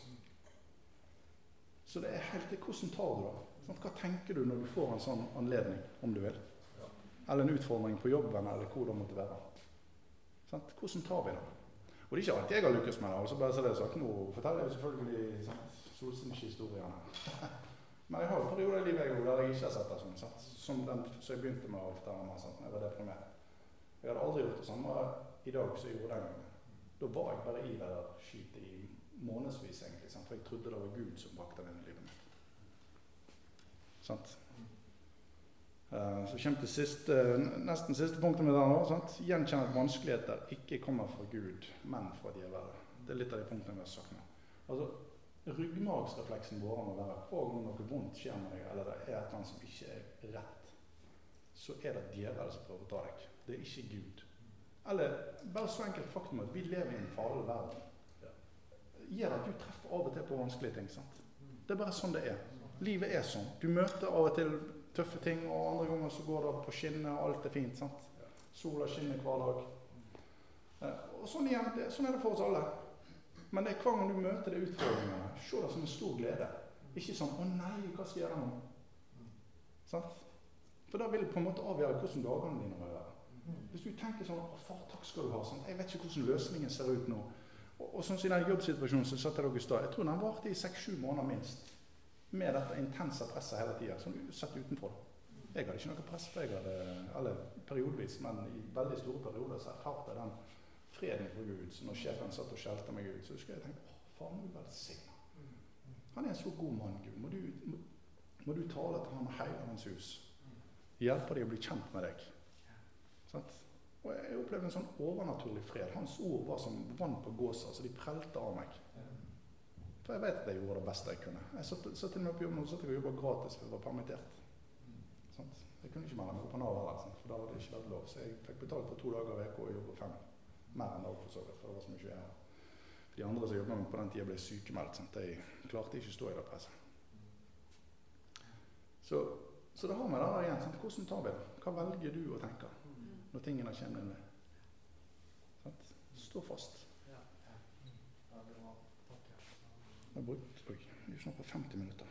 Så det er helt det. Hvordan tar du det? Sånn, hva tenker du når du får en sånn anledning, om du vil? Eller en utfordring på jobben, eller hvor det måtte være. Sånn, hvordan tar vi det? Og det er ikke alltid jeg har lykkes med det. Altså bare så det sagt, nå forteller jeg selvfølgelig solskinnshistoriene. Men jeg har en periode i livet der jeg ikke har sett det sånn. Sant? Som jeg begynte med å fortelle meg, jeg var deprimert. Jeg hadde aldri gjort det samme i dag som jeg gjorde den gangen. Da var jeg bare i det der skytet i månedsvis egentlig, sant? For jeg trodde det var Gud som brakte den i livet mitt. Sant? Så kommer til nesten siste punktet med det nå. Sant? Gjenkjenn at vanskeligheter ikke kommer fra Gud, men fra djevelen. Det er litt av de punktene vi har sagt nå. Altså, ryggmargsrefleksen vår må være hver gang noe vondt skjer med deg, eller det er et eller annet som ikke er rett, så er det djevelen som prøver å ta deg. Det er ikke Gud. Eller bare så enkelt faktum at vi lever i en farlig verden. Gjør at du treffer av og til på vanskelige ting, sant? Det er bare sånn det er. Livet er sånn. Du møter av og til tøffe ting, og andre ganger så går det på skinner, og alt er fint, sant? Sola skinner hver dag. Og sånn igjen, sånn er det for oss alle. Men det er hver gang du møter de utfordringene, se det som en stor glede. Ikke sånn, å nei, hva skal jeg gjøre nå? Sant? For da vil det på en måte avgjøre hvordan dagene dine vil være. Hvis du tenker sånn, å far, takk skal du ha, sant? Jeg vet ikke hvordan løsningen ser ut nå. Og sånn som i den jobbsituasjonen som satt dere i stad, jeg tror den varte i 6-7 måneder minst. Med dette intense presset hele tiden, som du sett utenfor. Jeg hadde ikke noe press, for jeg hadde, eller periodvis, men i veldig store perioder så erfarte jeg den freden for Gud. Så når sjefen satt og skjelte meg ut, så husker jeg tenke, far, må du velsigne. Han er en så god mann, Gud. Må du tale til han og hele hans hus. Hjelpe deg å bli kjent med deg. Sant? Og jeg opplevde en sånn overnaturlig fred. Hans ord var som vann på gåsa, så de prelte av meg. For jeg vet at jeg gjorde det beste jeg kunne. Jeg satt til og med på jobben, og satt jeg og jobbet gratis for jeg var permittert. Sant? Jeg kunne ikke melde meg på Nav heller, for da var det ikke vært lov. Så jeg fikk betalt for 2 dager i veka og jobbet 5. Mer enn dag for så vidt, for det var så mye jeg hadde. De andre som jobbet med meg på den tiden ble sykemeldt, sant? De klarte ikke å stå i det presset. Så det har med det der igjen, sant? Hvordan tar vi det? Hva velger du å tenke når tingene kommer inn med? Sant? Stå fast. Jeg har brukt, vi er snart på 50 minutter.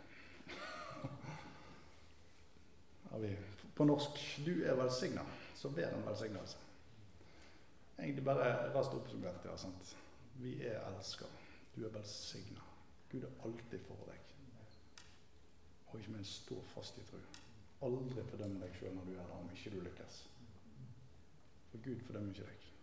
På norsk, du er velsignet, så vær en velsignelse. Egentlig bare rast oppsummert, ja, sant? Vi er elsket, du er velsignet. Gud er alltid for deg. Og ikke minst stå fast i tro. Aldri fordømme deg selv når du er der, om ikke du lykkes. For Gud fordømmer ikke deg.